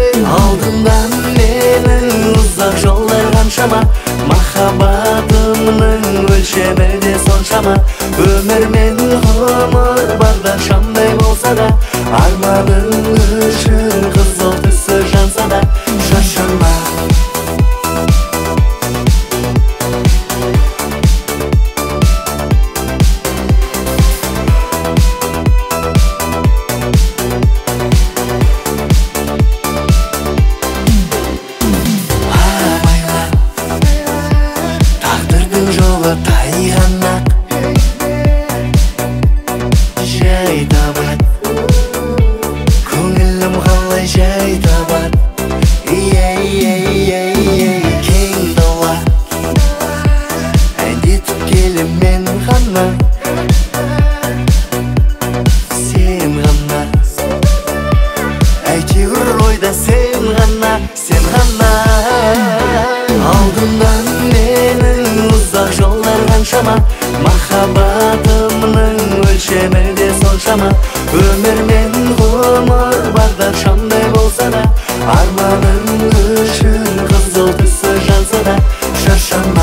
Алдымдан менің ұзақ жолдар қаншама, махаббатымның өлшемі де соншама. Өмір мен ғұмыр барда шамдай болса да, арманың үшін қызыл түсі жанса да, шаршама. Тайғанақ жай табат, көңілім қалай жай табат. Кең дала әндетіп келем мен ғана, сен ғана, әйтеуір ойда сен ғана, сен ғана. Алдымдан менің ұзақ жолдар қаншама, махаббатымның өлшемі де соншама. Өмір мен ғұмыр барда шамдай болса да, арманың үшін қызыл түсі жанса да, шаршама.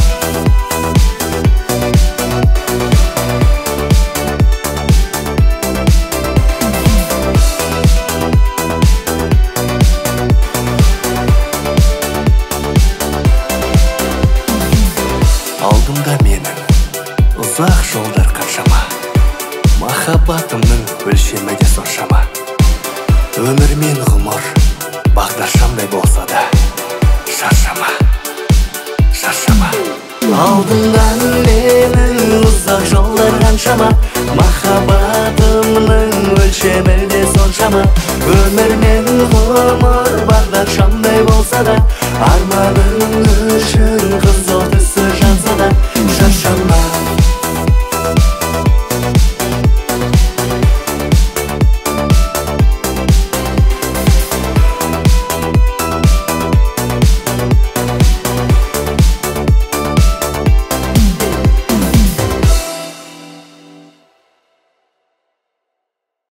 Алдымда менің ұзақ жолдар қаншама, махаббатымның өлшемі де соншама. Өмір мен ғұмыр бағдаршамдай болса да, шаршама, шаршама. Алдымдан менің ұзақ жолдар қаншама, махаббатымның өлшемі де соншама. Өмір мен ғұмыр бағдаршамдай болса да, арманың үшін қызыл